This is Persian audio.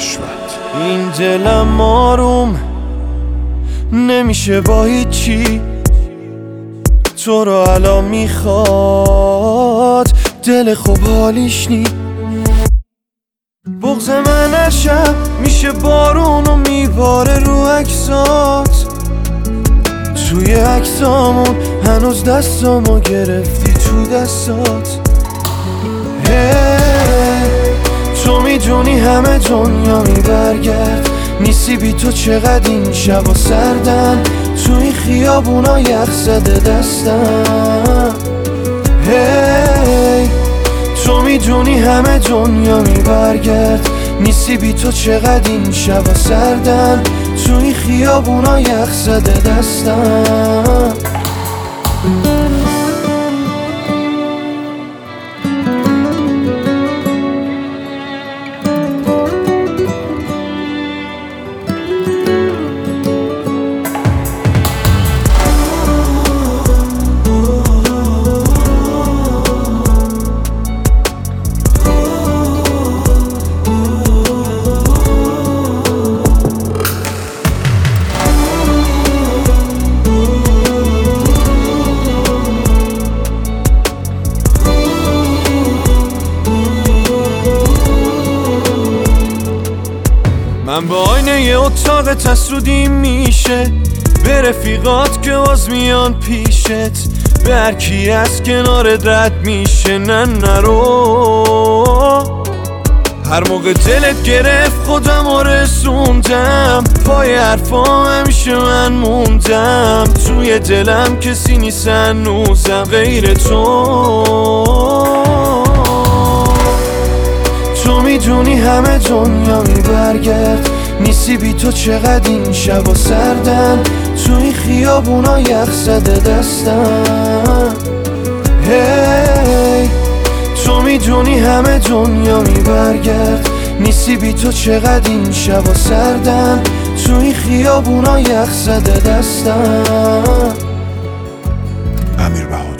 حشمت. این دلم آروم نمیشه با هیچی، تو رو الان میخواد دل خوب حالیش نی. بغض من هر شب میشه بارون و میباره رو عکسات، توی عکسامون هنوز دستامو گرفتی تو دستات. تو میدونی همه دنیا میبرگرد، نیستی بی تو چقدر این شبا سردن، تو این خیابونا یخ زده دستم. تو میدونی همه دنیا میبرگرد، نیستی بی تو چقدر این شبا سردن، تو این خیابونا یخ زده دستم. من با آینه یه اتاق تسودی میشه، به رفیقات که باز میان پیشت، به هر کی از کنارت رد میشه نه نرو. هر موقع دلت گرفت خودم رو رسوندم، پای حرفام همیشه من موندم، توی دلم کسی نیست هنوزم غیر تو. تو میدونی همه دنیا میبرگرد، نیستی بی تو چقدر این شبا سردن، تو این خیابونا یخ زده دستم. تو میدونی همه دنیا میبرگرد، نیستی بی تو چقدر این شبا سردن، تو این خیابونا یخ زده دستم. امیر بهاری.